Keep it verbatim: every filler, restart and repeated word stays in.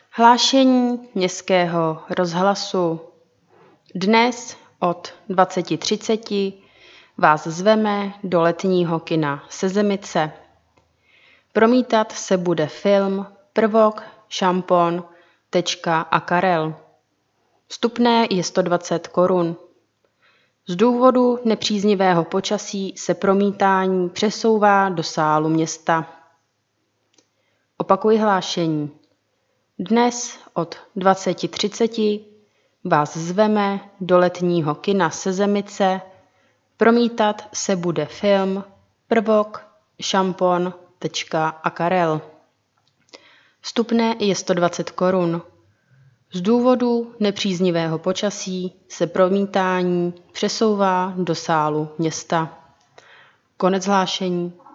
Hlášení Městského rozhlasu. Dnes od dvacet třicet vás zveme do letního kina Sezemice. Promítat se bude film Prvok, šampon, tečka a Karel. Vstupné je sto dvacet korun. Z důvodu nepříznivého počasí se promítání přesouvá do sálu města. Opakuji hlášení. Dnes od dvacet třicet vás zveme do letního kina Sezemice. Promítat se bude film Prvok, šampon, tečka a Karel. Vstupné je sto dvacet korun. Z důvodu nepříznivého počasí se promítání přesouvá do sálu města. Konec hlášení.